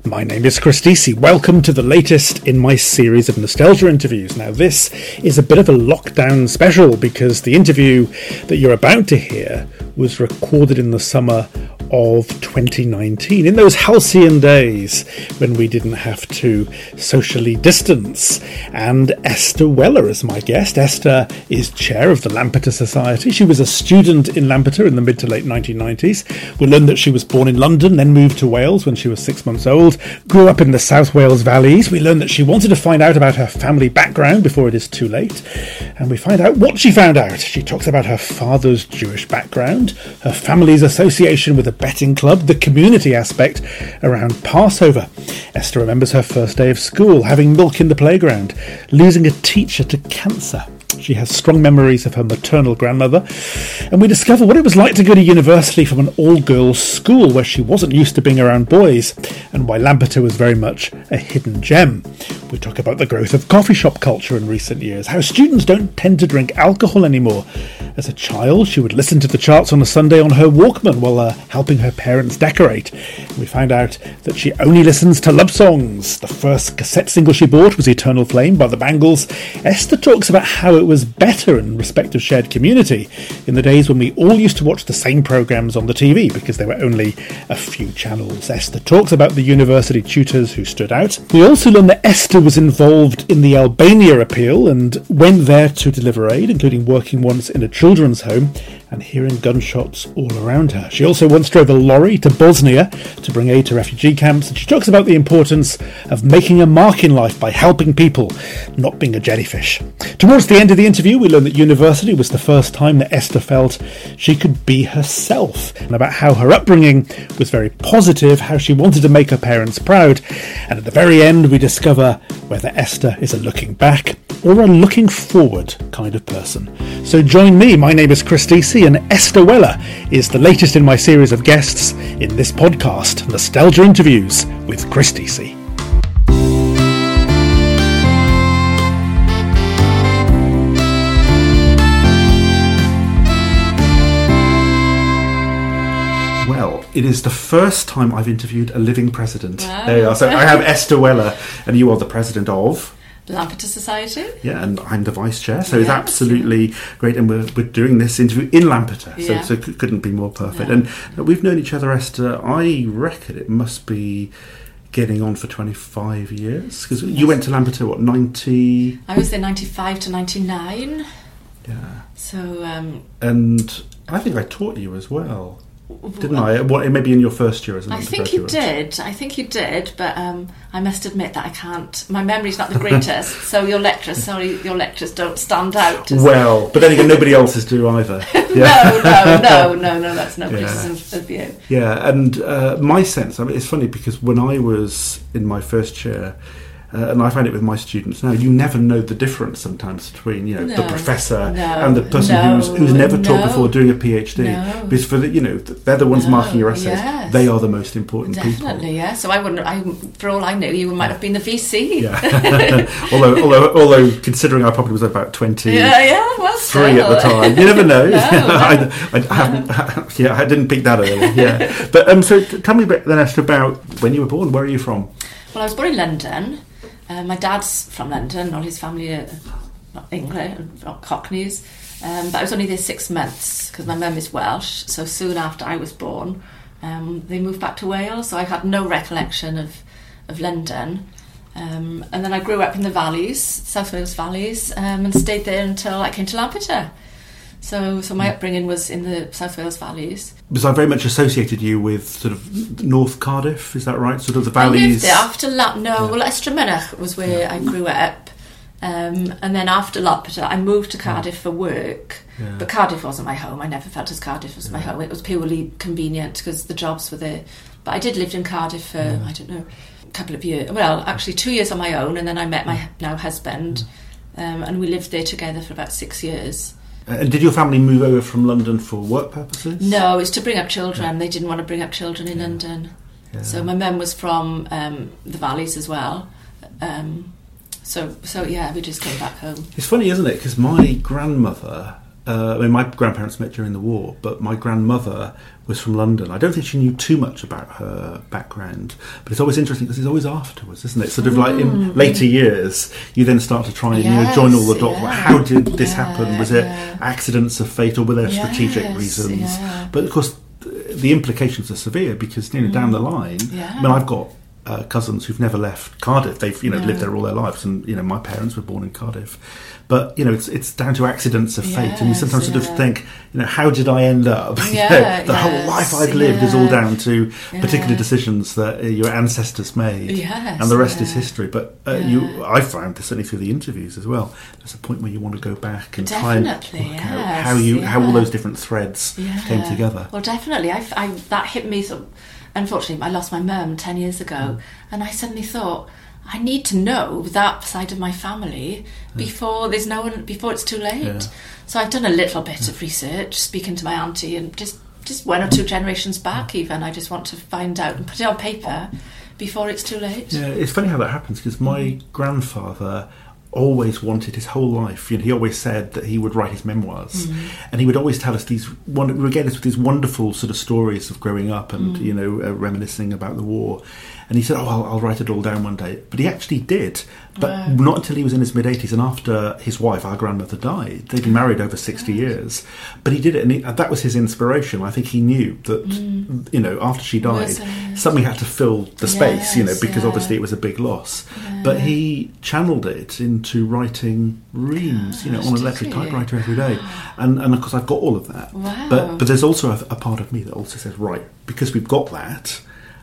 My name is Chris Deasy. Welcome to the latest in my series of nostalgia interviews. Now, this is a bit of a lockdown special because the interview that you're about to hear was recorded in the summer of 2019, in those halcyon days when we didn't have to socially distance. And Esther Weller is my guest. Esther is chair of the Lampeter Society. She was a student in Lampeter in the mid to late 1990s. We learned that she was born in London, then moved to Wales when she was 6 months old, grew up in the South Wales valleys. We learned that she wanted to find out about her family background before it is too late. And we find out what she found out. She talks about her father's Jewish background, her family's association with a betting club, the community aspect around Passover. Esther remembers her first day of school, having milk in the playground, losing a teacher to cancer. She has strong memories of her maternal grandmother, and we discover what it was like to go to university from an all-girls school where she wasn't used to being around boys, and why Lampeter was very much a hidden gem. We talk about the growth of coffee shop culture in recent years, how students don't tend to drink alcohol anymore. As a child, she would listen to the charts on a Sunday on her Walkman while helping her parents decorate. We find out that she only listens to love songs. The first cassette single she bought was Eternal Flame by the Bangles. Esther talks about how it was better in respect of shared community in the days when we all used to watch the same programmes on the TV because there were only a few channels. Esther talks about the university tutors who stood out. We also learn that Esther was involved in the Albania appeal and went there to deliver aid, including working once in a children's home and hearing gunshots all around her. She also once drove a lorry to Bosnia to bring aid to refugee camps, and she talks about the importance of making a mark in life by helping people, not being a jellyfish. Towards the end of the interview, we learned that university was the first time that Esther felt she could be herself, and about how her upbringing was very positive, how she wanted to make her parents proud, and at the very end we discover whether Esther is a looking back or a looking forward kind of person. So join me, my name is Chris Deasy, and Esther Weller is the latest in my series of guests in this podcast, Nostalgia Interviews with Chris Deasy. Well, it is the first time I've interviewed a living president. Wow. There you are. So I have Esther Weller, and you are the president of Lampeter Society. Yeah, and I'm the vice chair, so it's absolutely great. And we're doing this interview in Lampeter, so it couldn't be more perfect. No. And we've known each other, Esther, I reckon it must be getting on for 25 years, because you went to Lampeter, what, 90? I was there 95 to 99. Yeah. So... and I think I taught you as well. Didn't I? Maybe in your first year as an undergraduate. I think you did, but I must admit that I can't. My memory's not the greatest, so your lectures don't stand out. Well, but then again, nobody else's do either. Yeah. No, that's no criticism of you. Yeah, and my sense, I mean, it's funny because when I was in my first year, and I find it with my students now, you never know the difference sometimes between the professor and the person who's never taught before doing a PhD. Because for they're the ones marking your essays. Yes. They are the most important people. Definitely, yeah. So for all I knew, you might have been the VC. Yeah. although considering I probably was about 23 at the time, you never know. I didn't pick that early. Yeah, but so tell me a bit then, Esther, about when you were born. Where are you from? Well, I was born in London. My dad's from London, all his family are not English, not Cockneys. But I was only there 6 months because my mum is Welsh. So soon after I was born, they moved back to Wales. So I had no recollection of London. And then I grew up in the valleys, South Wales valleys, and stayed there until I came to Lampeter. So my upbringing was in the South Wales valleys. Because I very much associated you with sort of North Cardiff, is that right? Sort of the valleys. I lived there after well, Estremanach was where I grew up, and then after Lampeter I moved to Cardiff for work. Yeah. But Cardiff wasn't my home. I never felt as Cardiff was my home. It was purely convenient because the jobs were there. But I did live in Cardiff for I don't know, a couple of years. Well, actually 2 years on my own, and then I met my now husband, and we lived there together for about 6 years. And did your family move over from London for work purposes? No, it's to bring up children. Yeah. They didn't want to bring up children in London. Yeah. So my mum was from the valleys as well. So we just came back home. It's funny, isn't it? Because my grandmother my grandparents met during the war, but my grandmother was from London. I don't think she knew too much about her background, but it's always interesting because it's always afterwards, isn't it? Sort of like in later years, you then start to try and join all the dots. How did this happen? Was it accidents of fate, or were there strategic reasons? But of course, the implications are severe because down the line, I mean, I've got cousins who've never left Cardiff. They've lived there all their lives, and my parents were born in Cardiff. But it's down to accidents of fate, and you sometimes sort of think, how did I end up? The whole life I've lived is all down to particular decisions that your ancestors made, and the rest is history. But I found this certainly through the interviews as well. There's a point where you want to go back and try and work out how all those different threads came together. Well, definitely, I that hit me. Unfortunately, I lost my mum 10 years ago, and I suddenly thought, I need to know that side of my family before it's too late. Yeah. So I've done a little bit of research, speaking to my auntie, and just one or two generations back even. I just want to find out and put it on paper before it's too late. Yeah, it's funny how that happens, because my grandfather always wanted his whole life. He always said that he would write his memoirs, and he would always tell us regale us with these wonderful sort of stories of growing up and reminiscing about the war. And he said, I'll write it all down one day. But he actually did, but not until he was in his mid-80s and after his wife, our grandmother, died. They'd been married over 60 years. But he did it, and that was his inspiration. I think he knew that, after she died, something had to fill the space, because obviously it was a big loss. Yeah. But he channeled it into writing reams, on an electric typewriter every day. And of course, I've got all of that. Wow. But there's also a part of me that also says, right, because we've got that,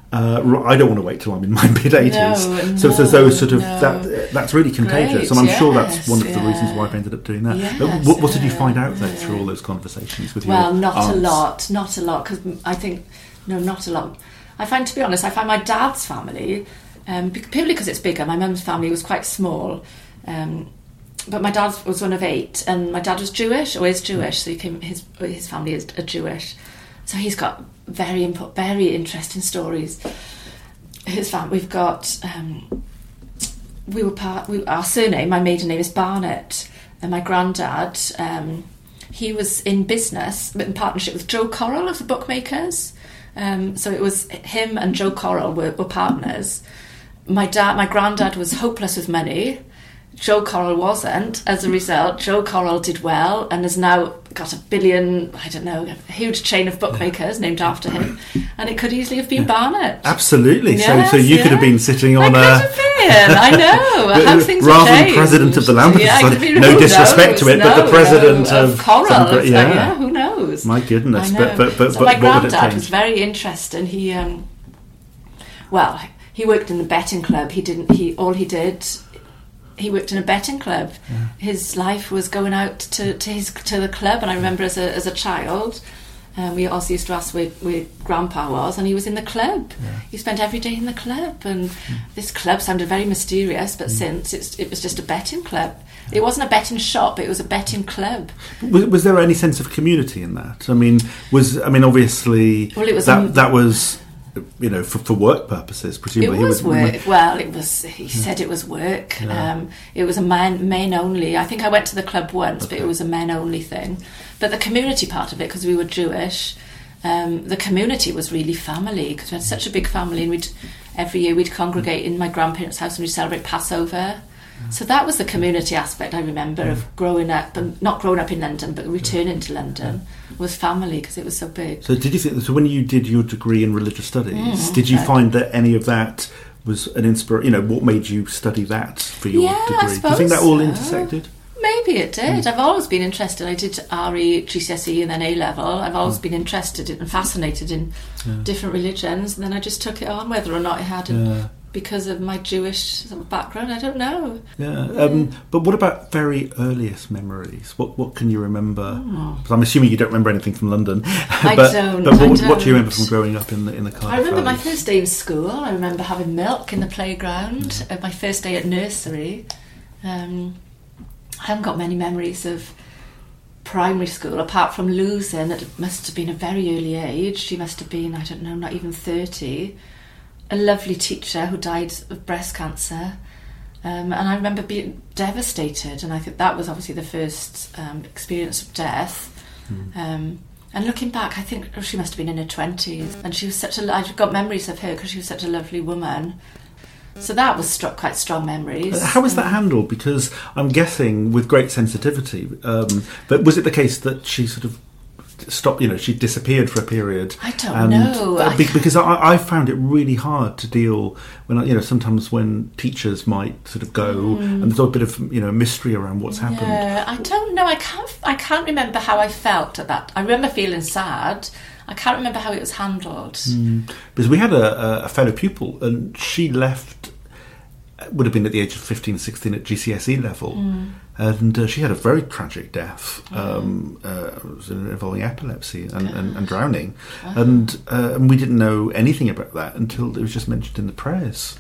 I don't want to wait till I'm in my mid-80s. So those sort of that's really contagious, and I'm sure that's one of the reasons why I've ended up doing that. Yes, what did you find out though through all those conversations with your aunts? Not a lot, because I think not a lot. I find my dad's family, purely because it's bigger. My mum's family was quite small, but my dad was one of 8, and my dad was Jewish, or is Jewish, so his family is Jewish. So he's got very interesting stories. His family, we've got, our surname, my maiden name is Barnett, and my granddad, he was in business in partnership with Joe Correll of the bookmakers. So it was him and Joe Correll were partners. My granddad was hopeless with money. Joe Correll wasn't. As a result, Joe Correll did well and has now got a huge chain of bookmakers named after him. And it could easily have been Barnett. Absolutely. Yes, so you could have been sitting on I know. How things rather have than president of the Land Society. No disrespect to it, but the president of Correll. Who knows? My goodness. But my granddad was very interesting. He worked in the betting club. He worked in a betting club. Yeah. His life was going out to the club, and I remember as a child, we also used to ask where Grandpa was, and he was in the club. Yeah. He spent every day in the club, and this club sounded very mysterious, but since it was just a betting club. It wasn't a betting shop; it was a betting club. Was there any sense of community in that? Obviously, that was. For work purposes, presumably. It was work. Well, it was. He said it was work. Yeah. It was a men only. I think I went to the club once, but it was a men only thing. But the community part of it, because we were Jewish, the community was really family, because we had such a big family, and every year we'd congregate in my grandparents' house and we'd celebrate Passover. So that was the community aspect I remember of growing up, and not growing up in London, but returning to London, was family, because it was so big. So did you think, when you did your degree in religious studies, did you find that any of that was an inspiration? What made you study that for your degree? I suppose do you think that all intersected? Maybe it did. I've always been interested. I did RE, GCSE and then A-level. I've always been interested in and fascinated in different religions, and then I just took it on, whether or not it had because of my Jewish background. I don't know. But what about very earliest memories? What can you remember? Because I'm assuming you don't remember anything from London. I don't. But what do you remember from growing up in the Cardiff I remember Valley? my first day in school. I remember having milk in the playground. My first day at nursery. I haven't got many memories of primary school, apart from losing, it must have been a very early age. She must have been, I don't know, not even 30. A lovely teacher who died of breast cancer. And I remember being devastated, and I think that was obviously the first experience of death. And looking back, I think she must have been in her 20s, and she was I've got memories of her because she was such a lovely woman. So that was quite strong memories. How was that handled? Because I'm guessing with great sensitivity, but was it the case that she sort of stopped, she disappeared for a period? I don't know. Because I found it really hard to deal when, sometimes when teachers might sort of go and there's a bit of, mystery around what's happened. I don't know. I can't remember how I felt at that. I remember feeling sad. I can't remember how it was handled. Because we had a fellow pupil, and she left, would have been at the age of 15, 16 at GCSE level, and she had a very tragic death involving epilepsy and drowning, and we didn't know anything about that until it was just mentioned in the prayers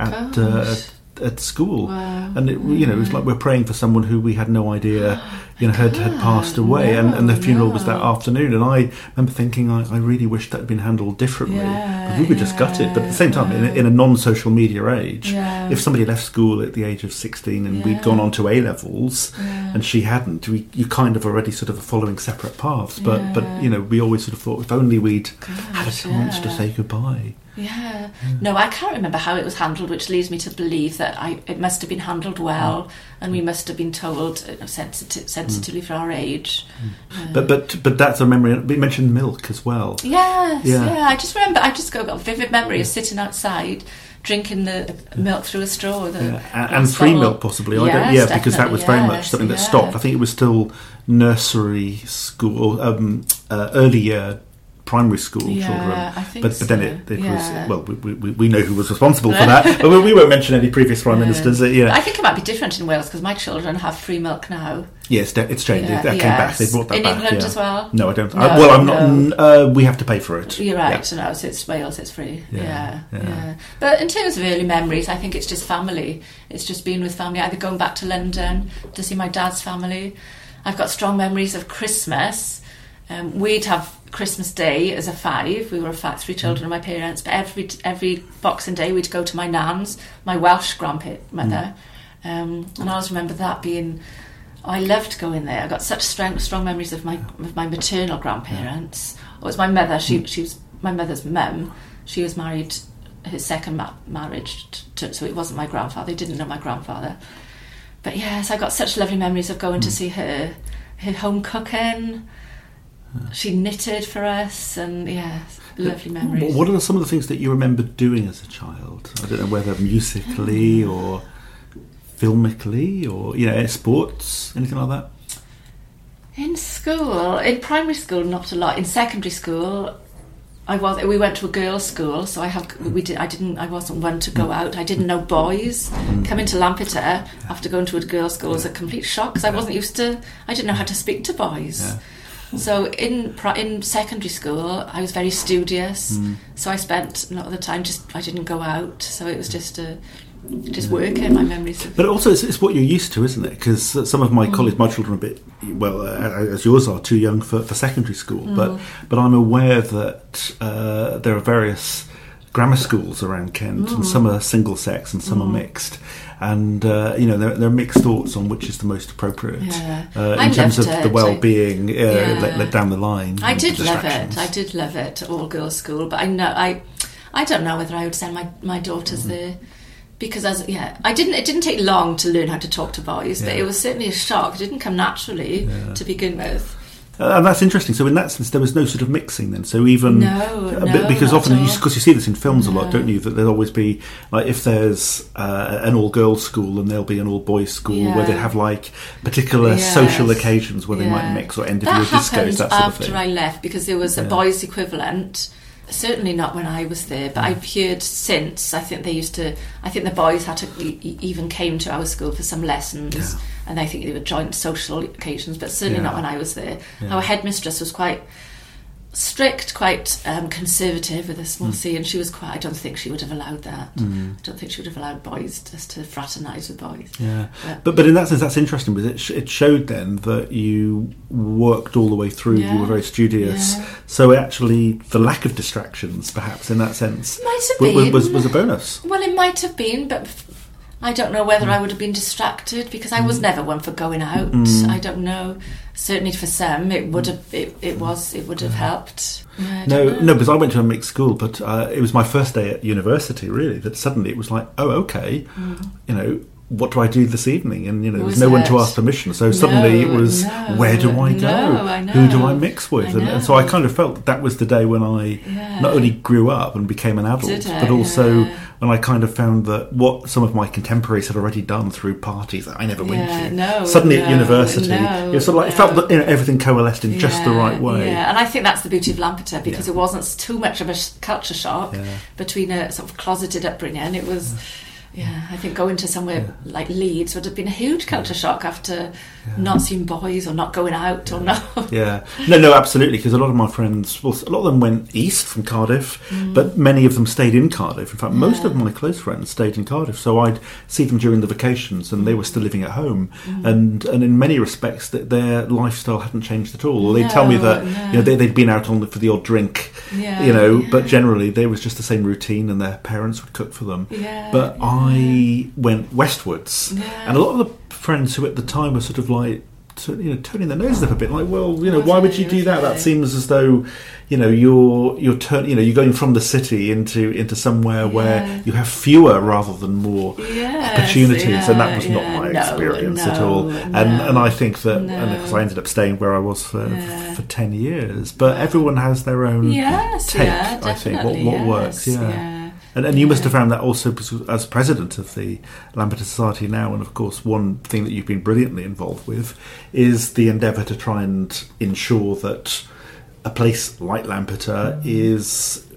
at school. And it was like we're praying for someone who we had no idea had passed away, and the funeral was that afternoon, and I remember thinking I really wish that had been handled differently, because we were just gutted. But at the same time, in a non-social media age, if somebody left school at the age of 16 and we'd gone on to A-levels and she hadn't, you kind of already sort of following separate paths, but we always sort of thought if only we'd had a chance to say goodbye. No, I can't remember how it was handled, which leads me to believe that it must have been handled well, and we must have been told sensitively for our age. But that's a memory. We mentioned milk as well. Yes, I just remember. I just got a vivid memory of sitting outside drinking the milk through a straw. And free milk, possibly. Because that was very much something that stopped. I think it was still nursery school, early year primary school children, I think but then it was we know who was responsible for that, but we won't mention any previous prime ministers. I think it might be different in Wales because my children have free milk now. Yes, it's changed. That came back. They brought that back. In England as well? No, I don't. I'm not. We have to pay for it. You're right. So it's Wales. It's free. Yeah. But in terms of early memories, I think it's just family. It's just being with family. Either going back to London to see my dad's family. I've got strong memories of Christmas. We'd have Christmas Day as a 5. We were 3 children of my parents, but every Boxing Day we'd go to my nan's, my Welsh grandmother, and I always remember that being. I loved going there. I got such strong memories of my maternal grandparents. It was my mother. She was my mother's mum. She was married, her second marriage, so it wasn't my grandfather. They didn't know my grandfather. But yes, I got such lovely memories of going to see her home cooking. She knitted for us, and lovely memories. What are some of the things that you remember doing as a child? I don't know whether musically or filmically or sports, anything like that. In school, in primary school, not a lot. In secondary school, we went to a girls' school, so I wasn't one to go out. I didn't know boys. Coming to Lampeter after going to a girls' school was a complete shock because I wasn't used to. I didn't know how to speak to boys. So in secondary school, I was very studious. So I spent a lot of the time I didn't go out. So it was just working. My memories. But also, it's what you're used to, isn't it? Because some of my colleagues, my children, are a bit as yours are, too young for secondary school. But I'm aware that there are various grammar schools around Kent, and some are single sex and some are mixed. And there are mixed thoughts on which is the most appropriate in terms of the well-being let down the line. I did love it. I did love it, all girls' school. But I don't know whether I would send my daughters there because it didn't take long to learn how to talk to boys, but it was certainly a shock. It didn't come naturally to begin with. And that's interesting. So in that sense, there was no sort of mixing then. So even because often because you see this in films a lot, don't you? That there'll always be like if there's an all-girls school and there'll be an all-boys school where they have like particular social occasions where they might mix or end of year discos, that sort of thing. After I left, because there was a boys' equivalent. Certainly not when I was there, but I've heard since. I think the boys had to even came to our school for some lessons, and I think they were joint social occasions, but certainly not when I was there. Our headmistress was quite strict, quite conservative with a small c, and she was quite. I don't think she would have allowed that. I don't think she would have allowed boys just to fraternise with boys. Yeah, but in that sense, that's interesting because it showed then that you worked all the way through. You were very studious, so actually the lack of distractions, perhaps in that sense, was a bonus. Well, it might have been, but I don't know whether I would have been distracted, because I was never one for going out. I don't know. Certainly for some, it would have helped. Yeah, no, because I went to a mixed school, but it was my first day at university. Really, that suddenly it was like, oh, okay, what do I do this evening? And there was no one to ask permission. So suddenly it was, where do I go? Who do I mix with? And so I kind of felt that was the day when I not only grew up and became an adult, but also when I kind of found that what some of my contemporaries had already done through parties that I never went to. Suddenly at university, it sort of like it felt that everything coalesced in just the right way. Yeah, and I think that's the beauty of Lampeter, because it wasn't too much of a culture shock between a sort of closeted upbringing. It was. Yeah, I think going to somewhere like Leeds would have been a huge culture shock after not seeing boys or not going out or no. Yeah, no, absolutely. Because a lot of my friends, a lot of them went east from Cardiff, but many of them stayed in Cardiff. In fact, most of my close friends stayed in Cardiff, so I'd see them during the vacations, and they were still living at home. And in many respects, that their lifestyle hadn't changed at all. They'd tell me that they'd been out for the odd drink, but generally there was just the same routine, and their parents would cook for them. But I went westwards, and a lot of the friends who at the time were sort of like, turning their noses up a bit, like, well, why would you do that? That seems as though, you're going from the city into somewhere where you have fewer rather than more opportunities, and that was not my experience at all. And I think that, because I ended up staying where I was for 10 years, but everyone has their own take. I think what works. And you must have found that also as president of the Lampeter Society now, and of course one thing that you've been brilliantly involved with is the endeavour to try and ensure that a place like Lampeter is,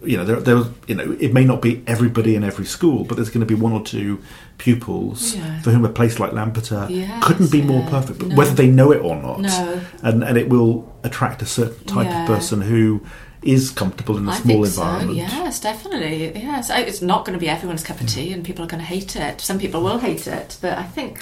it may not be everybody in every school, but there's going to be one or two pupils for whom a place like Lampeter couldn't be more perfect, but whether they know it or not. And it will attract a certain type of person who is comfortable in a small environment. Yes, definitely. Yes, it's not going to be everyone's cup of tea, and people are going to hate it. Some people will hate it, but I think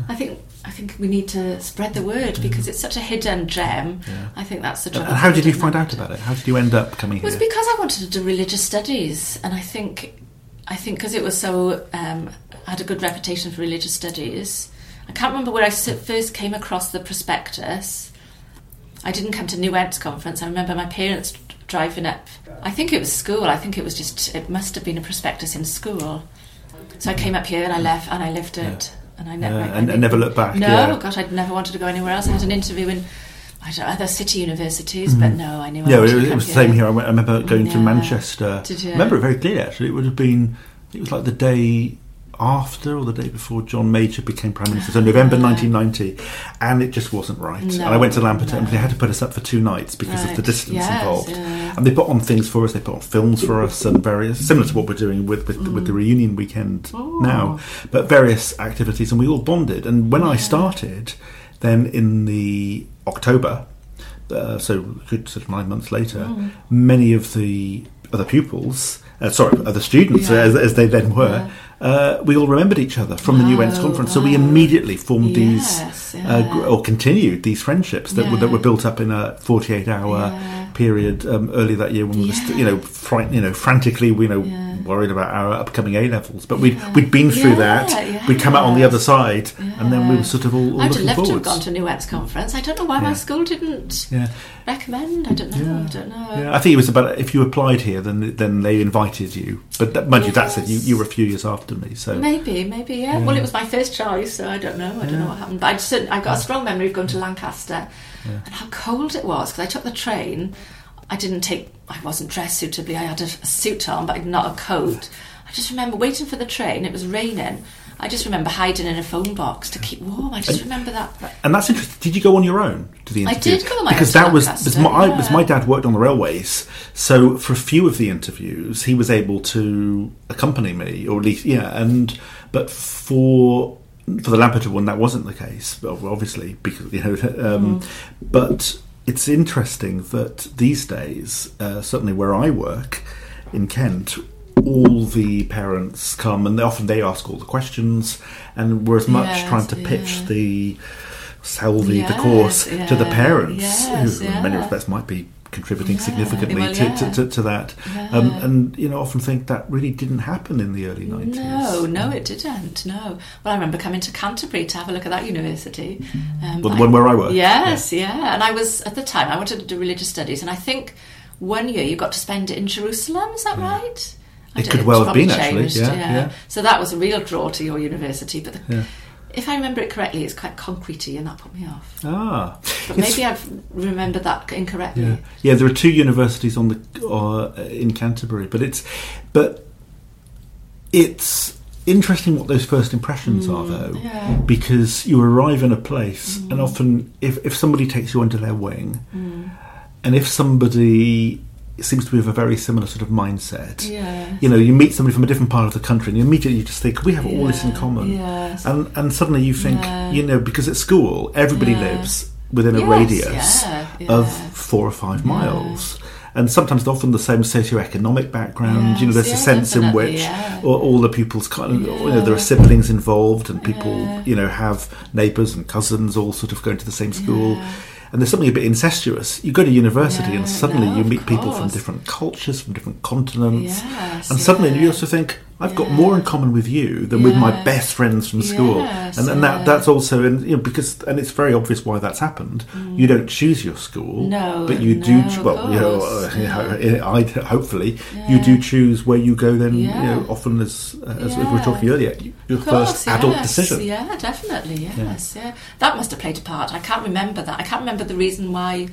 we need to spread the word, because it's such a hidden gem. I think that's the job. And how did you find out about it? How did you end up coming here? It was because I wanted to do religious studies, and I think because it was so had a good reputation for religious studies. I can't remember where I first came across the prospectus. I didn't come to New Ents conference. I remember my parents driving up. I think it was school. I think it must have been a prospectus in school. So I came up here and I left and I lived it. And I never looked back. No, gosh, I'd never wanted to go anywhere else. I had an interview in other city universities, but no, I knew I wanted to come here. It was the same here. I remember going to Manchester. Did you? I remember it very clearly, actually. It was like the day after or the day before John Major became Prime Minister, so November 1990, and it just wasn't right. And I went to Lampeter, and they had to put us up for 2 nights because of the distance involved. And they put on things for us, they put on films for us, and various, similar to what we're doing with the reunion weekend now, but various activities, and we all bonded. And when I started, then in the October, so good sort of 9 months later, many of the other pupils, other students, as they then were, we all remembered each other from the New Ents conference, so we immediately formed these or continued these friendships that were built up in a 48-hour period earlier that year when we were frantically worried about our upcoming A-levels, but we'd been through that. We'd come out on the other side, and then we were sort of all looking forward. I'd love to have gone to a New Ents conference. I don't know why my school didn't recommend. I don't know. Yeah, I think it was about, if you applied here, then they invited you. But mind you, that said, you were a few years after me. So maybe, yeah. Well, it was my first choice, so I don't know. I don't know what happened. But I got a strong memory of going to Lancaster and how cold it was, because I took the train. I wasn't dressed suitably. I had a suit on, but not a coat. I just remember waiting for the train. It was raining. I just remember hiding in a phone box to keep warm. I just remember that. And that's interesting. Did you go on your own to the interview? I did go on my own. Because that was my dad worked on the railways, so for a few of the interviews he was able to accompany me, or at least but for the Lampeter one that wasn't the case, obviously, because but it's interesting that these days, certainly where I work in Kent, all the parents come, and often they ask all the questions, and we're as much trying to pitch sell the course to the parents, who in many respects might be contributing significantly well, to that. Yeah. And often think that really didn't happen in the early 90s. No, it didn't. No. Well, I remember coming to Canterbury to have a look at that university. Well, the one where I worked. Yes, yeah. And I was, at the time, I wanted to do religious studies, and I think one year you got to spend it in Jerusalem, is that right? It could well have been, changed, actually. Yeah. So that was a real draw to your university. But if I remember it correctly, it's quite concretey, and that put me off. But maybe I've remembered that incorrectly. Yeah. There are two universities in Canterbury, but it's interesting what those first impressions are, though, because you arrive in a place, and often if somebody takes you under their wing, and if somebody seems to be of a very similar sort of mindset. You meet somebody from a different part of the country and immediately you just think, we have all this in common. And suddenly you think, because at school everybody lives within a radius of 4 or 5 miles. And sometimes often the same socioeconomic background. There's a sense in which all the pupils kind of, there are siblings involved, and people, have neighbours and cousins all sort of going to the same school. And there's something a bit incestuous. You go to university and suddenly you meet people from different cultures, from different continents. And suddenly you also think, I've got more in common with you than with my best friends from school. And that's also, because it's very obvious why that's happened. You don't choose your school, but you do, hopefully, you do choose where you go then, often as we were talking earlier, your first adult decision. Yeah, definitely, yes. Yeah. That must have played a part. I can't remember that. I can't remember the reason why,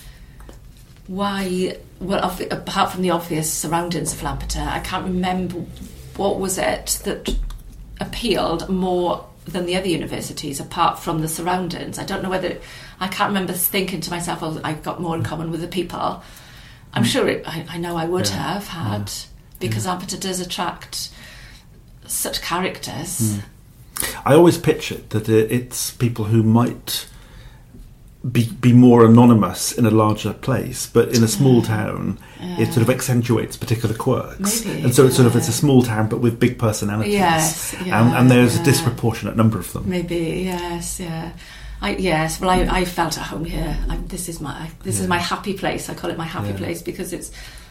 apart from the obvious surroundings of Lampeter, I can't remember what was it that appealed more than the other universities apart from the surroundings. I don't know I can't remember thinking to myself, I've got more in common with the people. I'm sure I know I would have had, because Lampeter does attract such characters. I always picture that it's people who might be more anonymous in a larger place, but in a small town it sort of accentuates particular quirks. Maybe, and so it's it's a small town but with big personalities. And there's a disproportionate number of them. Maybe, I felt at home here. This is my happy place. I call it my happy place because it's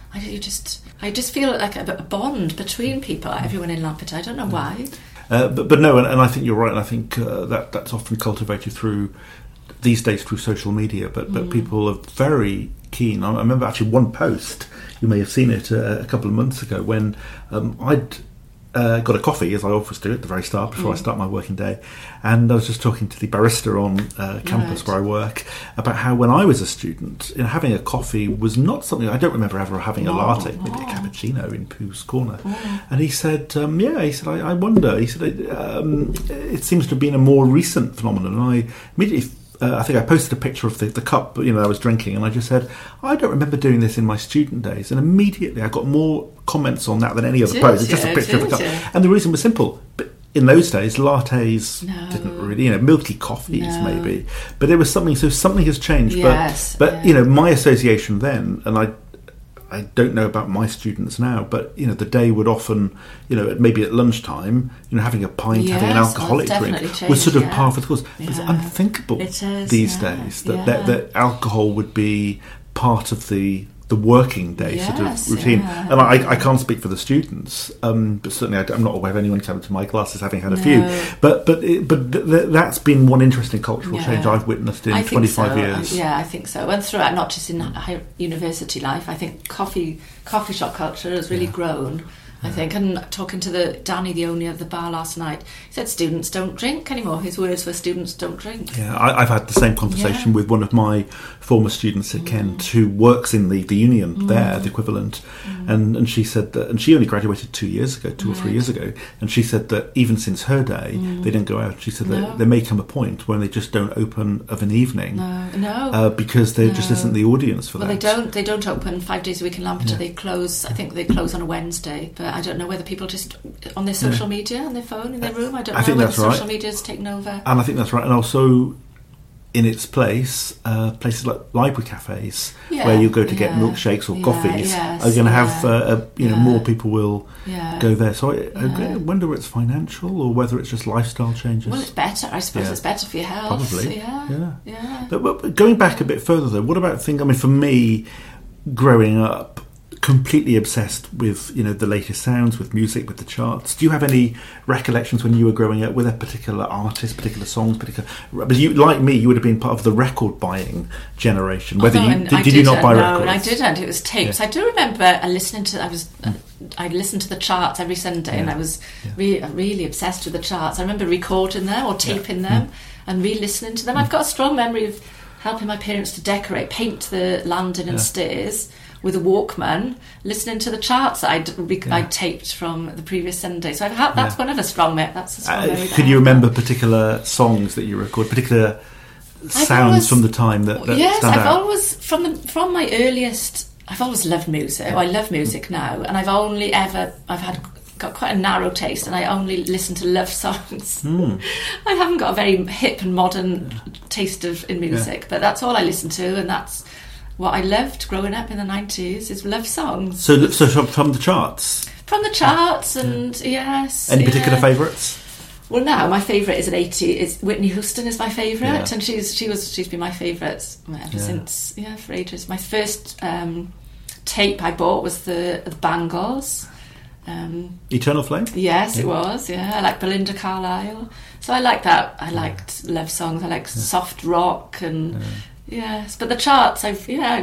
I just feel like a bond between people, everyone in Lampeter. I don't know why. But no, and I think you're right. And I think that's often cultivated these days through social media, but people are very keen. I remember actually one post, you may have seen it a couple of months ago, when I'd got a coffee, as I always do at the very start before I start my working day, and I was just talking to the barista on campus where I work about how when I was a student, having a coffee was not something, I don't remember ever having a latte, maybe a cappuccino in Pooh's Corner. And he said, I wonder, he said, it seems to have been a more recent phenomenon. And I immediately I think I posted a picture of the cup I was drinking, and I just said, I don't remember doing this in my student days, and immediately I got more comments on that than any other post. It's just a picture of a cup. And the reason was simple. But in those days, lattes didn't really, milky coffees maybe, but there was something. So something has changed. But my association then, and I don't know about my students now, but the day would often, maybe at lunchtime, having a pint, having an alcoholic drink was sort of par for the course. It's unthinkable these days that alcohol would be part of the working day sort of routine. And I can't speak for the students, but certainly I'm not aware of anyone coming to my classes having had a few. But that's been one interesting cultural change I've witnessed in 25 years. Yeah, I think so. And throughout, not just in university life, I think coffee shop culture has really grown. I think, and talking to Danny, the owner of the bar last night, he said students don't drink anymore. His words were students don't drink. Yeah, I've had the same conversation with one of my former students at Kent who works in the union there, the equivalent, and she said that, and she only graduated 2 or 3 years ago, and she said that even since her day, they didn't go out. She said that there may come a point when they just don't open of an evening, because there just isn't the audience for that. Well, they don't open 5 days a week in Lampeter. They close. I think they close on a Wednesday, but I don't know whether people just on their social media, on their phone, in their room. I don't know whether social media has taken over. And I think that's right. And also, in its place, places like library cafes, where you go to get milkshakes or coffees, are going to have more people will go there. So I wonder whether it's financial or whether it's just lifestyle changes. Well, it's better. I suppose it's better for your health. Probably. Yeah. But going back a bit further, though, what about things? I mean, for me, growing up completely obsessed with, you know, the latest sounds, with music, with the charts. Do you have any recollections when you were growing up with a particular artist, particular songs, particular? But you, like me, you would have been part of the record buying generation. Whether did you not buy records? No, I didn't. It was tapes. Yeah. I do remember listening to. I listened to the charts every Sunday, and I was really obsessed with the charts. I remember recording them or taping them and re-listening to them. I've got a strong memory of helping my parents to paint the landing and stairs with a Walkman, listening to the charts that I'd taped from the previous Sunday. So that's one of the strong memory. That's a strong memory. Can you remember particular songs that you record, particular sounds from the time that yes, stand out? I've always from my earliest. I've always loved music. I love music now, and I've got quite a narrow taste, and I only listen to love songs. I haven't got a very hip and modern taste in music, but that's all I listen to, and that's what I loved growing up in the 90s, is love songs. So from the charts? From the charts, and yes. Any particular favourites? Well, now my favourite is is Whitney Houston is my favourite, and she's been my favourite ever since for ages. My first tape I bought was the Bangles. Eternal Flame? Yes, it was. Yeah, I like Belinda Carlisle, so I like that. I liked love songs. I like soft rock and. Yes, but the charts, I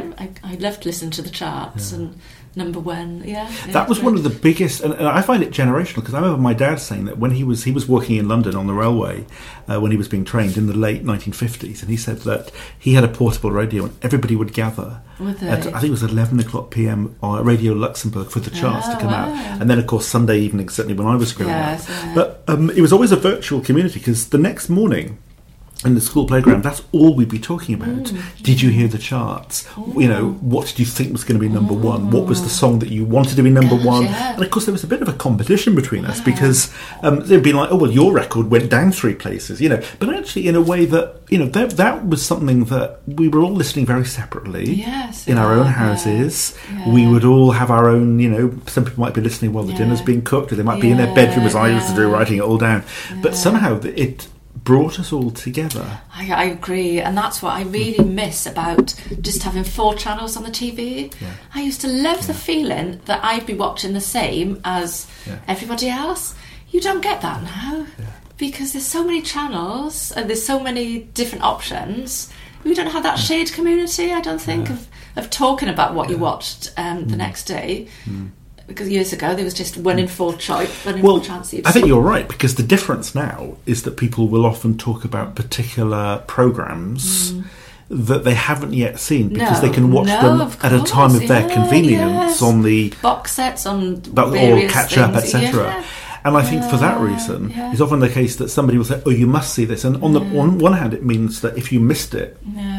loved listening to the charts and number one. That was one of the biggest, and I find it generational, because I remember my dad saying that when he was working in London on the railway when he was being trained in the late 1950s, and he said that he had a portable radio and everybody would gather at, I think it was 11 o'clock PM on Radio Luxembourg for the charts to come out, and then of course Sunday evening, certainly when I was growing up. But it was always a virtual community, because the next morning in the school playground, that's all we'd be talking about. Did you hear the charts? You know, what did you think was going to be number one? What was the song that you wanted to be number one? And of course there was a bit of a competition between us, because they'd be like, oh well, your record went down 3 places, you know. But actually in a way that, you know, that was something that we were all listening very separately in our own houses. We would all have our own, you know, some people might be listening while the dinner's being cooked, or they might be in their bedroom, as I used to do, writing it all down. But somehow it brought us all together. I agree, and that's what I really miss about just having 4 channels on the TV. I used to love the feeling that I'd be watching the same as everybody else. You don't get that now, because there's so many channels and there's so many different options. We don't have that shared community, I don't think, of talking about what you watched the next day. Because years ago there was just 1 in 4 choice, 1 in 4 chance. I think you're right, because the difference now is that people will often talk about particular programmes that they haven't yet seen, because they can watch them at a time of their convenience on the box sets, or catch up, etc. And I think for that reason, it's often the case that somebody will say, "Oh, you must see this," and on one hand, it means that if you missed it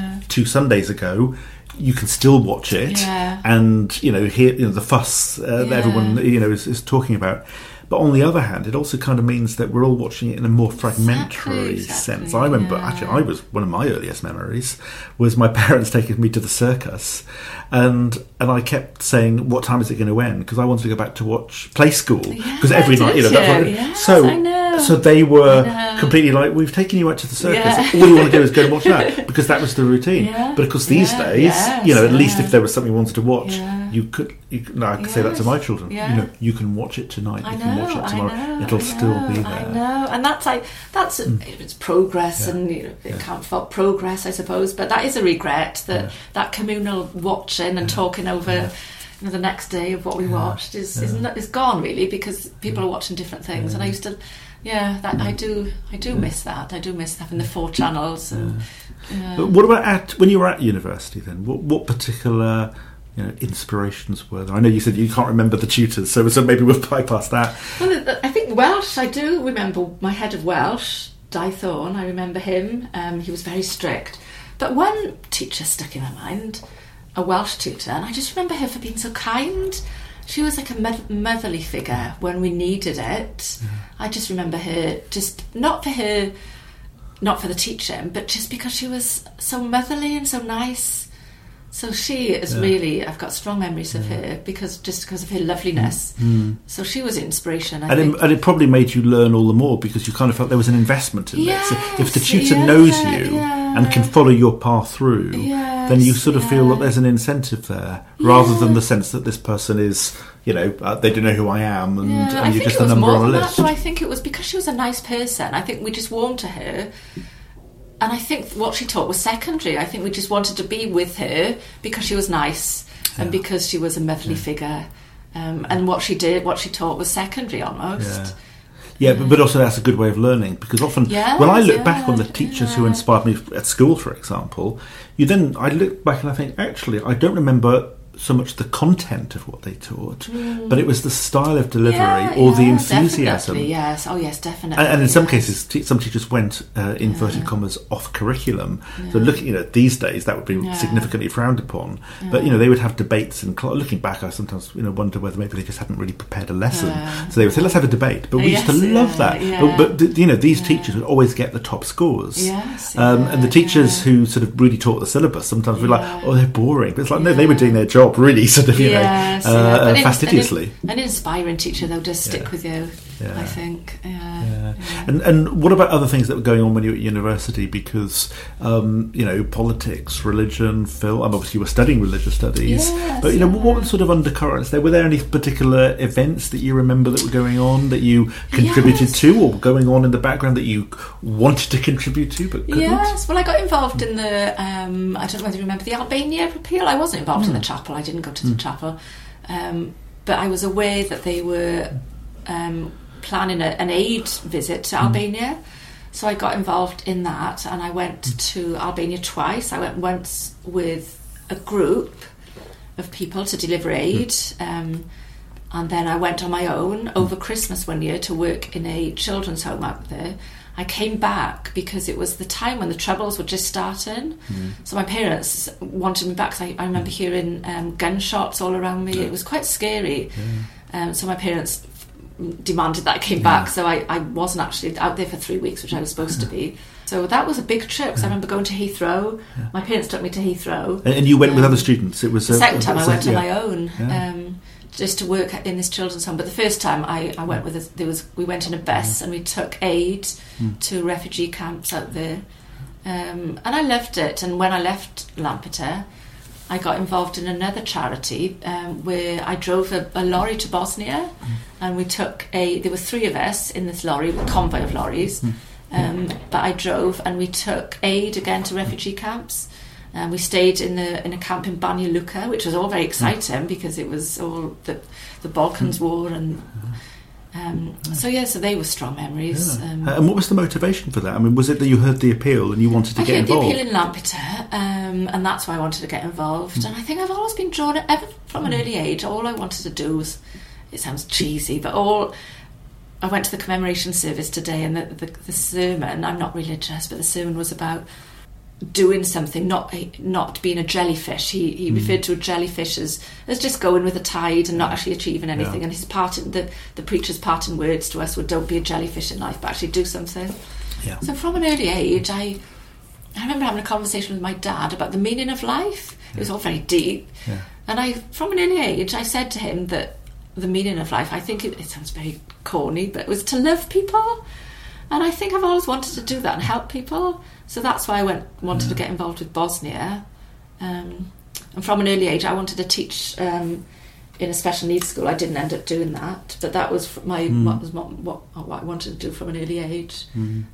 2 Sundays ago, you can still watch it and, you know, hear, you know, the fuss that everyone, you know, is talking about. But on the other hand, it also kind of means that we're all watching it in a more fragmentary sense. I remember, actually, one of my earliest memories was my parents taking me to the circus, and I kept saying, "What time is it going to end?" Because I wanted to go back to watch Play School, because every night, you know, that's what so they were completely like, "We've taken you out to the circus. All you want to do is go and watch that," because that was the routine. But of course, these days, you know, at least if there was something you wanted to watch, you could. I could say that to my children. You know, you can watch it tonight. You can watch it tomorrow. It'll still be there. I know, and that's it's progress, and you know, it can't fault progress, I suppose. But that is a regret that communal watching and talking over. You know, the next day of what we watched is gone, really, because people are watching different things, and I used to. I do miss that. I do miss having the 4 channels. And, But what about when you were at university then? What particular, you know, inspirations were there? I know you said you can't remember the tutors, so maybe we'll bypass that. Well, I think Welsh, I do remember my head of Welsh, Di Thorne. I remember him. He was very strict. But one teacher stuck in my mind, a Welsh tutor, and I just remember her for being so kind. She was like a motherly figure when we needed it. I just remember her, just not for the teaching, but just because she was so motherly and so nice. So she is really, I've got strong memories of her because of her loveliness. So she was an inspiration, I think. And it probably made you learn all the more because you kind of felt there was an investment in this. If the tutor knows you, and can follow your path through, then you sort of feel that there's an incentive there, rather than the sense that this person is, they don't know who I am, and you're just a number on a list. I think it was because she was a nice person. I think we just warmed to her. And I think what she taught was secondary. I think we just wanted to be with her because she was nice and because she was a motherly figure. And what she taught was secondary almost. Yeah, but also that's a good way of learning, because often when I look back on the teachers who inspired me at school, for example, I look back and I think, actually, I don't remember so much the content of what they taught, but it was the style of delivery or the enthusiasm. Definitely, yes. Oh, yes, definitely. And in some cases, some teachers went, inverted commas, off curriculum. So looking, these days that would be significantly frowned upon. But they would have debates, and looking back, I sometimes wonder whether maybe they just hadn't really prepared a lesson. So they would say, let's have a debate. But we used to love that. Yeah. But these teachers would always get the top scores. And the teachers who sort of really taught the syllabus sometimes were like, oh, they're boring. But it's like, no, they were doing their job really sort of fastidiously. An inspiring teacher though does stick with you, I think. And what about other things that were going on when you were at university? Because politics, religion, film. Obviously you were studying religious studies, but what were the sort of undercurrents there? Were there any particular events that you remember that were going on that you contributed to, or going on in the background that you wanted to contribute to but couldn't? Yes, well, I got involved in the I don't know whether you remember the Albania appeal. I wasn't involved in the chapel. I didn't go to the chapel, but I was aware that they were planning an aid visit to Albania, so I got involved in that, and I went to Albania twice. I went once with a group of people to deliver aid, and then I went on my own over Christmas one year to work in a children's home out there. I came back because it was the time when the Troubles were just starting. So my parents wanted me back, because I remember hearing gunshots all around me. It was quite scary. So my parents demanded that I came back, so I wasn't actually out there for 3 weeks, which I was supposed to be. So that was a big trip, because I remember going to Heathrow. My parents took me to Heathrow. And you went with other students? It was the second time I went on my own. Just to work in this children's home. But the first time I went with we went in a bus and we took aid to refugee camps out there, and I loved it. And when I left Lampeter, I got involved in another charity where I drove a lorry to Bosnia, and we took there were 3 of us in this lorry, a convoy of lorries, but I drove and we took aid again to refugee camps. We stayed in a camp in Banja Luka, which was all very exciting because it was all the Balkans War, and so they were strong memories. And what was the motivation for that? I mean, was it that you heard the appeal and you wanted to get involved? I heard the appeal in Lampeter, and that's why I wanted to get involved. And I think I've always been drawn, ever from an early age. All I wanted to do was, it sounds cheesy, but I went to the commemoration service today, and the sermon, I'm not religious, but the sermon was about doing something, not being a jellyfish. He referred to a jellyfish as just going with the tide and not actually achieving anything. And his the preacher's parting words to us were, "Don't be a jellyfish in life, but actually do something." So from an early age, I remember having a conversation with my dad about the meaning of life. It was all very deep, and from an early age, I said to him that the meaning of life, I think it sounds very corny, but it was to love people. And I think I've always wanted to do that and help people. So that's why I wanted to get involved with Bosnia. And from an early age, I wanted to teach in a special needs school. I didn't end up doing that, but that was what I wanted to do from an early age.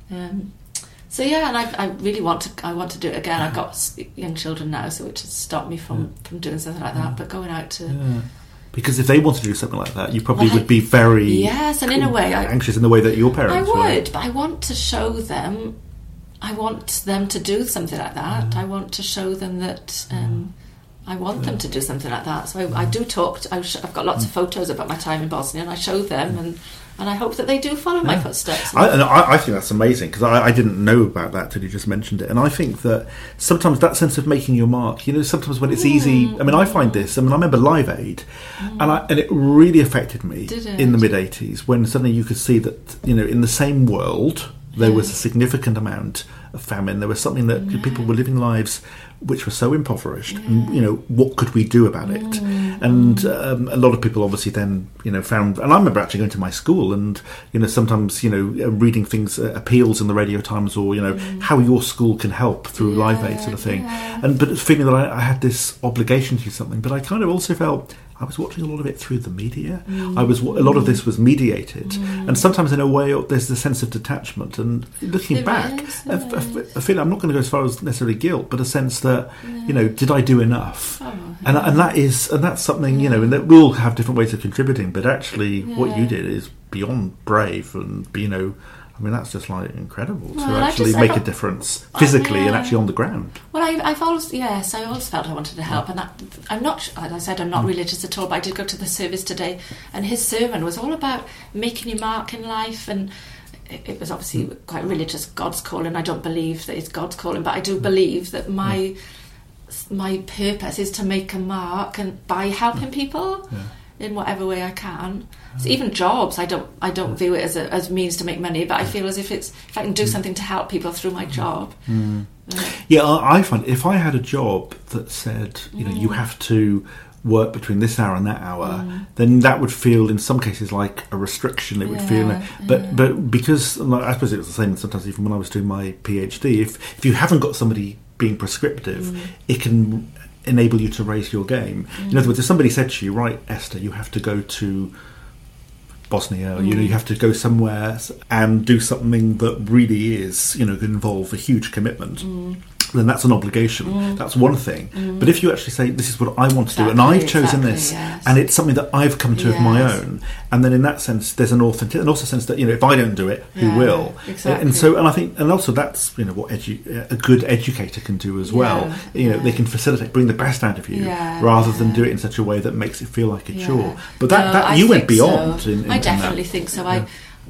So and I really want to do it again. I've got young children now, so it just stopped me from doing something like that. But going out to... Because if they wanted to do something like that, you probably would be very and in a way anxious in the way that your parents were. I would, but I want to show them. I want them to do something like that. I want to show them that I want them to do something like that. So I do talk. I've got lots of photos about my time in Bosnia, and I show them, and I hope that they do follow my footsteps. I think that's amazing, because I didn't know about that till you just mentioned it. And I think that sometimes that sense of making your mark, sometimes when it's easy. I mean, I find this. I remember Live Aid, and it really affected me in the mid '80s when suddenly you could see that in the same world there was a significant amount of famine. There was something that people were living lives which were so impoverished, and what could we do about it? And a lot of people obviously then, found... And I remember actually going to my school and, sometimes, reading things, appeals in the Radio Times or, how your school can help through Live Aid sort of thing. But feeling that I had this obligation to do something. But I kind of also felt... I was watching a lot of it through the media. A lot of this was mediated, and sometimes in a way there's a sense of detachment. And looking back, I feel I'm not going to go as far as necessarily guilt, but a sense that did I do enough? And that's something and that we'll have different ways of contributing. But actually, what you did is beyond brave, and that's just like incredible to actually make a difference physically and actually on the ground. Well, I always felt I wanted to help, and I'm not, as I said, I'm not religious at all, but I did go to the service today, and his sermon was all about making your mark in life, and it was obviously quite religious, God's calling. I don't believe that it's God's calling, but I do believe that my purpose is to make a mark, and by helping people in whatever way I can. So even jobs, I don't view it as means to make money, but I feel as if I can do something to help people through my job. I find if I had a job that said, you have to work between this hour and that hour, then that would feel in some cases like a restriction. It would feel, but because I suppose it was the same sometimes even when I was doing my PhD. If you haven't got somebody being prescriptive, it can enable you to raise your game. In other words, if somebody said to you, right, Esther, you have to go to Bosnia, you have to go somewhere and do something that really is, could involve a huge commitment, then that's an obligation. That's one thing. But if you actually say, this is what I want to do, and I've chosen this, and it's something that I've come to of my own, and then in that sense, there's an authentic, and also a sense that, if I don't do it, who will? Exactly. And I think, and also that's, what a good educator can do as well. They can facilitate, bring the best out of you, rather than do it in such a way that makes it feel like a chure. But that you went beyond. I definitely think so. I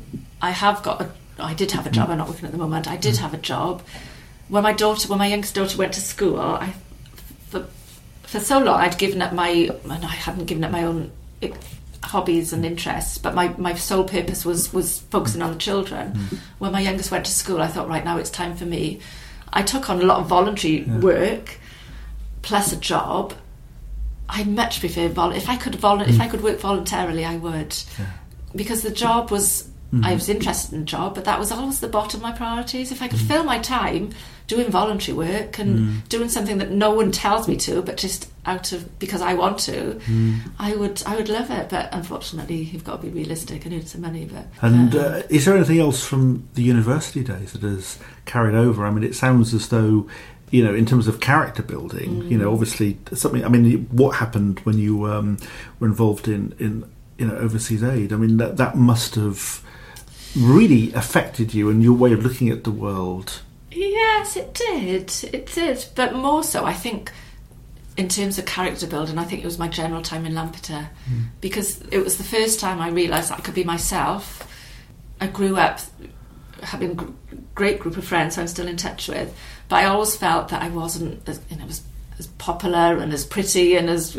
did have a job. I'm not working at the moment. I did have a job. When my youngest daughter went to school, for so long I'd given up and I hadn't given up my own hobbies and interests, but my sole purpose was focusing on the children. When my youngest went to school, I thought, right, now it's time for me. I took on a lot of voluntary work plus a job. I much prefer if I could work voluntarily, I would, because the job was. I was interested in the job, but that was always the bottom of my priorities. If I could fill my time doing voluntary work and doing something that no one tells me to, but just because I want to, I would love it. But unfortunately, you've got to be realistic and earn some money. Is there anything else from the university days that has carried over? It sounds as though, in terms of character building, obviously something. What happened when you were involved in overseas aid? That must have really affected you and your way of looking at the world. Yes, it did, but more so I think in terms of character building, I think it was my general time in Lampeter, because it was the first time I realised that I could be myself. I grew up having a great group of friends who I'm still in touch with, but I always felt that I wasn't as popular and as pretty and as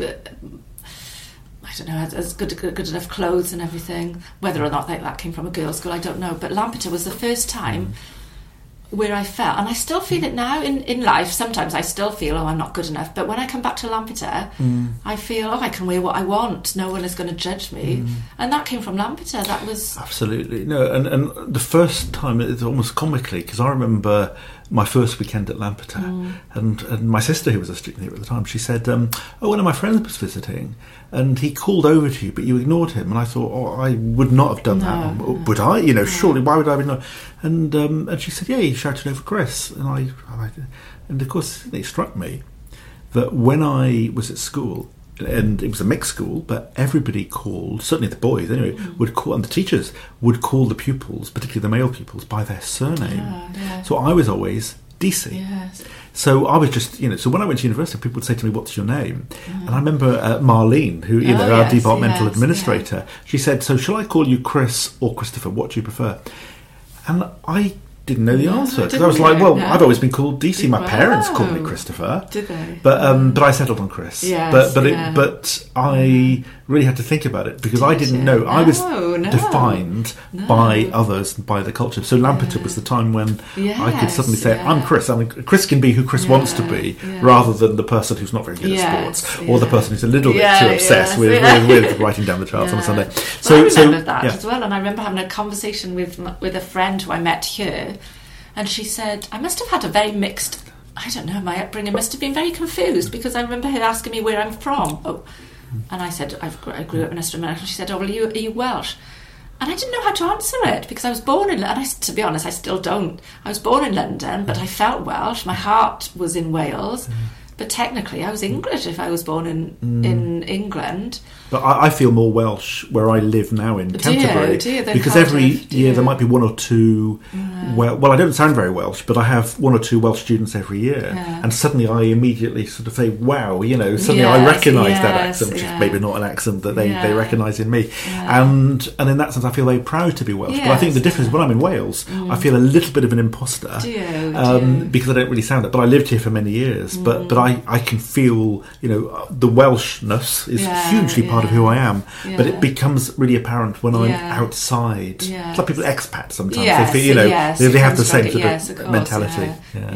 as good enough clothes and everything. Whether or not that came from a girls' school, I don't know. But Lampeter was the first time where I felt, and I still feel it now in life. Sometimes I still feel, I'm not good enough. But when I come back to Lampeter, I feel, I can wear what I want. No one is going to judge me. And that came from Lampeter. That was absolutely no. And the first time, it's almost comically, because I remember my first weekend at Lampeter, and my sister, who was a student here at the time, she said, one of my friends was visiting, and he called over to you, but you ignored him. And I thought, I would not have done that. Would I? Surely, why would I have not? And she said, he shouted over Chris. And of course, it struck me that when I was at school, and it was a mixed school, but everybody called, certainly the boys anyway, would call, and the teachers would call the pupils, particularly the male pupils, by their surname. So I was always DC. Yes. So I was just, so when I went to university, people would say to me, what's your name? And I remember Marlene, who, our departmental administrator, she said, so shall I call you Chris or Christopher? What do you prefer? And I didn't know the answer, because I Didn't was like, you? well, No. I've always been called DC. My parents called me Wow. Christopher, Did they? but I settled on Chris. Yes, But I really had to think about it, because I didn't you? know. I was No. defined by others, by the culture. So Lampeter was the time when I could suddenly say, Yes, I'm Chris. I mean, Chris can be who Chris wants to be, rather than the person who's not very good at sports, or the person who's a little bit too obsessed with writing down the charts on a Sunday. So I remember that as well, and I remember having a conversation with a friend who I met here, and she said, I must have had a very mixed, I don't know, my upbringing must have been very confused, because I remember her asking me where I'm from. Oh, and I said, I grew up in Ystad and she said, oh, well, are you Welsh? And I didn't know how to answer it, because I was born in London, and to be honest, I still don't. I was born in London, but I felt Welsh. My heart was in Wales, but technically I was English if I was born in England. But I feel more Welsh where I live now in Canterbury, do you? because every year there might be one or two. Well, I don't sound very Welsh, but I have one or two Welsh students every year, and suddenly I immediately sort of say, "Wow!" Suddenly I recognise that accent, which is maybe not an accent that they recognise in me, and in that sense, I feel very proud to be Welsh. But I think the difference when I'm in Wales, I feel a little bit of an imposter, because I don't really sound it. But I lived here for many years, but I can feel, the Welshness is hugely part of who I am, but it becomes really apparent when I'm outside. It's like people expats sometimes. They feel, they have the same sort of mentality.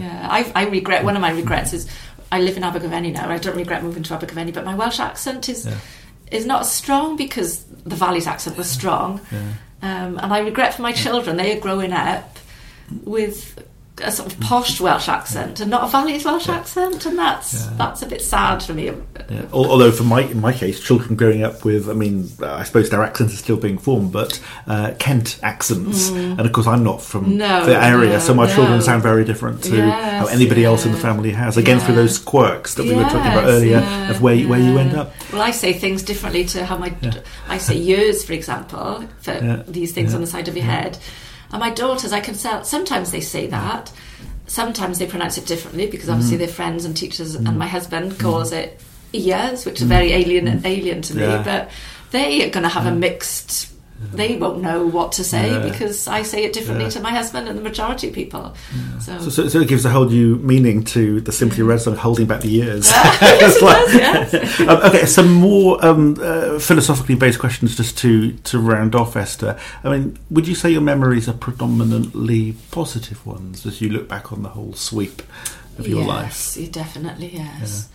I regret, one of my regrets is I live in Abergavenny now. I don't regret moving to Abergavenny, but my Welsh accent is not as strong, because the Valley's accent was strong. And I regret for my children, they are growing up with a sort of posh Welsh accent and not a Valley's Welsh accent, and that's a bit sad for me. Although in my case, children growing up with, I suppose their accents are still being formed, but Kent accents, and of course I'm not from the area, so my children sound very different to how anybody else in the family has, again through those quirks that we were talking about earlier of where you end up. Well, I say things differently to how I say years, for example, for these things on the side of your head. And my daughters, I can tell, sometimes they say that, sometimes they pronounce it differently, because obviously they're friends and teachers, and my husband calls it ears, which is very alien to me, but they are going to have a mixed, they won't know what to say, because I say it differently to my husband and the majority of people. So it gives a whole new meaning to the Simply Red song, Holding Back the Years. Yes, it does, yes. Okay, some more philosophically based questions just to round off, Esther. Would you say your memories are predominantly positive ones as you look back on the whole sweep of your life? Yes, definitely, yes.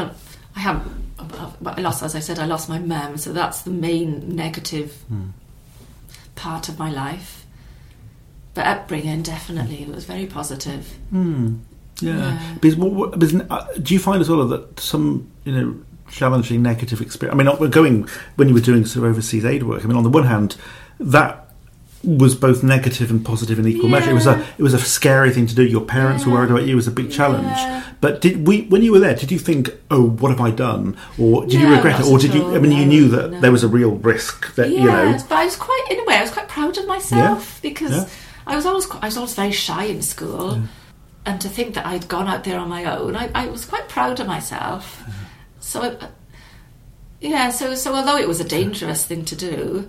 I lost my mum, so that's the main negative part of my life. But upbringing, definitely, it was very positive. Because do you find as well that some challenging negative experience, when you were doing sort of overseas aid work, on the one hand that was both negative and positive in equal measure. It was a scary thing to do. Your parents were worried about you. It was a big challenge. But when you were there, did you think, "Oh, what have I done?" Or did you regret it? Or did you? You knew that there was a real risk that Yes, but I was quite proud of myself, because I was always very shy in school, and to think that I'd gone out there on my own, I was quite proud of myself. So although it was a dangerous thing to do,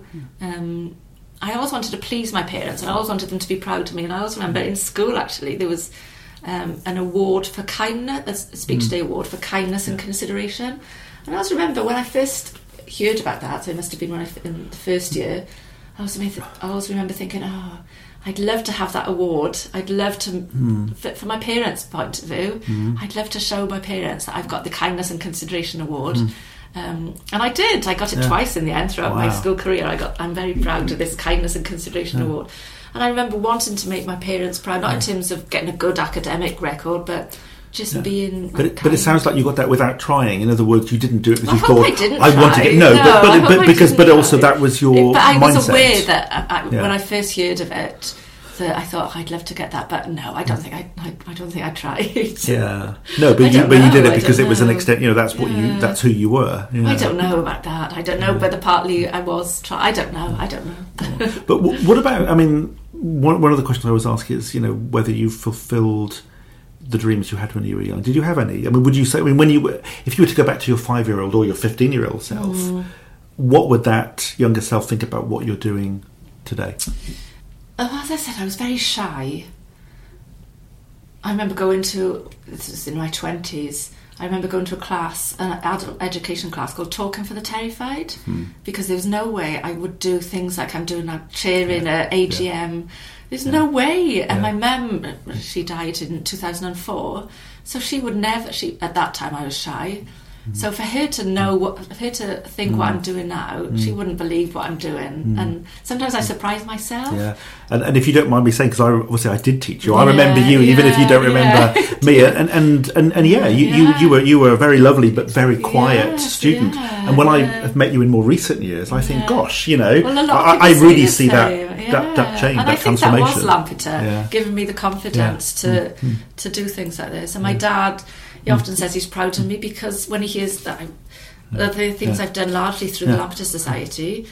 I always wanted to please my parents, and I always wanted them to be proud of me. And I always remember in school, actually, there was an award for kindness, a speech day award for kindness and consideration. And I always remember when I first heard about that, so it must have been in the first year, I always remember thinking, oh, I'd love to have that award. I'd love to, from my parents' point of view, I'd love to show my parents that I've got the kindness and consideration award. And I did. I got it twice in the end throughout my school career. I'm very proud of this kindness and consideration award. And I remember wanting to make my parents proud, not in terms of getting a good academic record, but just being. But it sounds like you got that without trying. In other words, you didn't do it because you thought I wanted it. But also that was your mindset. But I was aware that when I first heard of it, that I thought I'd love to get that, but no, I don't think I tried. No, but you did it because it was an extent. That's who you were. I don't know about that. I don't know whether partly I was I don't know. But what about? One of the questions I always ask is, whether you fulfilled the dreams you had when you were young. Did you have any? Would you say? If you were to go back to your 5-year-old or your 15-year-old self, what would that younger self think about what you're doing today? As I said, I was very shy. I remember going to, this was in my 20s, I remember going to a class, an adult education class called Talking for the Terrified, because there was no way I would do things like I'm doing now, chairing at AGM. There's no way. And my mum, she died in 2004, so she would never, at that time I was shy. So for her to know for her to think what I'm doing now, she wouldn't believe what I'm doing. And sometimes I surprise myself. Yeah, and if you don't mind me saying, because I did teach you, I remember you, even if you don't remember me. And you were a very lovely but very quiet student. Yeah, and when I have met you in more recent years, I think, gosh, well, I really see that change, and that transformation. I think that was Lampeter giving me the confidence to do things like this. And my dad, he often says he's proud of me, because when he hears that the things I've done largely through the Lampeter Society,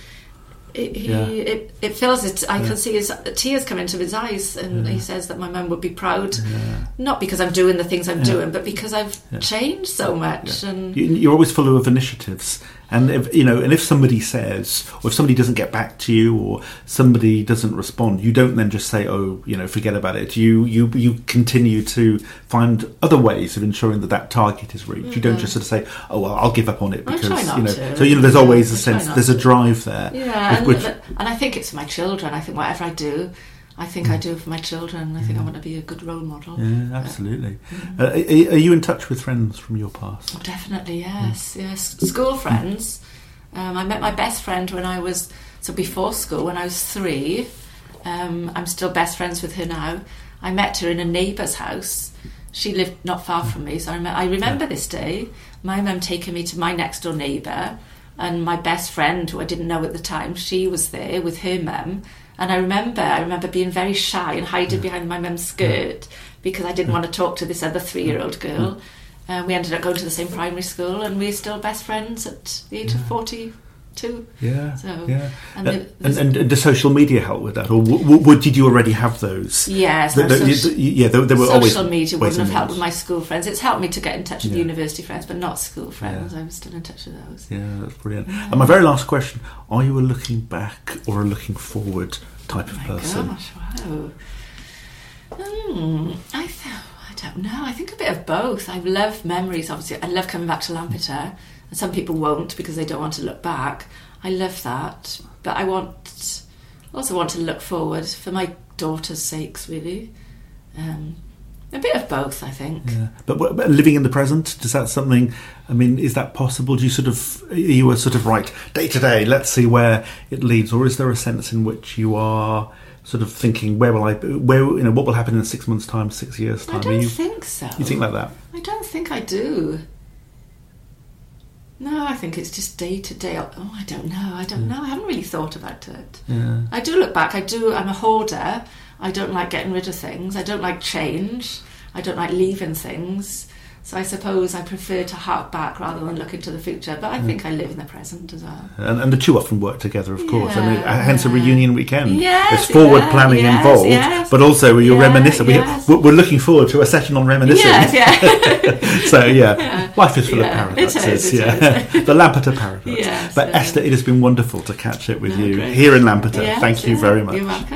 it fills it. I can see his tears come into his eyes, and he says that my mum would be proud, not because I'm doing the things I'm doing, but because I've changed so much. And you're always full of initiatives. And if somebody says, or if somebody doesn't get back to you, or somebody doesn't respond, you don't then just say, forget about it. You continue to find other ways of ensuring that target is reached. You don't just sort of say, oh well, I'll give up on it, because So there's always a sense, there's a drive there. Yeah, and I think it's for my children. I think whatever I do, I think I do it for my children. I think I want to be a good role model. Yeah, absolutely. Are you in touch with friends from your past? Oh, definitely, yes. School friends. I met my best friend before school, when I was 3. I'm still best friends with her now. I met her in a neighbour's house. She lived not far from me, so I remember this day, my mum taking me to my next door neighbour, and my best friend, who I didn't know at the time, she was there with her mum. And I remember being very shy and hiding behind my mum's skirt, because I didn't want to talk to this other 3-year-old girl. We ended up going to the same primary school, and we're still best friends at the age of 42. Yeah. So, yeah. And does social media help with that, or did you already have those? Yes. There were always social media wouldn't have helped with my school friends. It's helped me to get in touch with university friends, but not school friends. I'm still in touch with those. Yeah, that's brilliant. And my very last question: are you a looking back or a looking forward type of person? Gosh, wow. I don't know. I think a bit of both. I love memories, obviously. I love coming back to Lampeter. And some people won't, because they don't want to look back. I love that. But I also want to look forward for my daughter's sakes, really. A bit of both, I think. Yeah. But living in the present, is that something, is that possible? Do you are sort of right, day to day, let's see where it leads? Or is there a sense in which you are sort of thinking, what will happen in 6 months' time, 6 years' time? I don't think so. You think like that? I don't think I do. No, I think it's just day to day. Oh, I don't know. I haven't really thought about it. Yeah. I do look back. I'm a hoarder. I don't like getting rid of things. I don't like change. I don't like leaving things. So I suppose I prefer to hark back rather than look into the future. But I think I live in the present as well. And the two often work together, of course. Hence a reunion weekend. Yes, there's forward planning involved, but also you're reminiscing. We're looking forward to a session on reminiscing. Yes, So life is full of paradoxes. It is. The Lampeter paradox. Yes, but Esther, it has been wonderful to catch up with you here in Lampeter. Thank you very much. You're welcome.